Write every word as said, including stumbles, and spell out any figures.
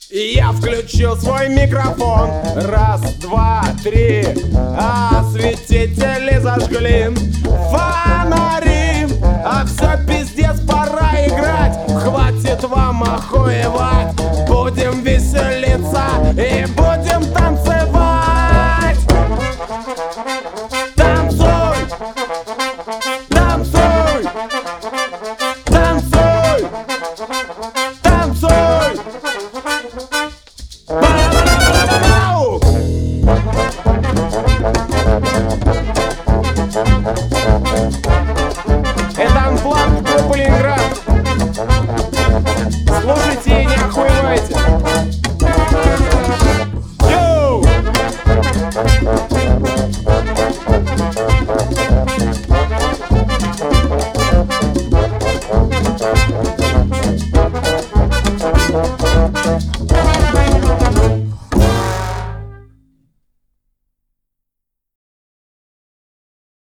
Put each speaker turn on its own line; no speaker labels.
И я включил свой микрофон. Раз, два, три. Осветители зажгли фонари. А все, пиздец, пора играть. Хватит вам охуевать. Будем веселиться и будем танцевать. Танцуй, танцуй, танцуй, танцуй. Ба-ба-ба-ба-ба-бау! Это анфлаг группы Ленинград. Слушайте и не охуевайте. Йоу!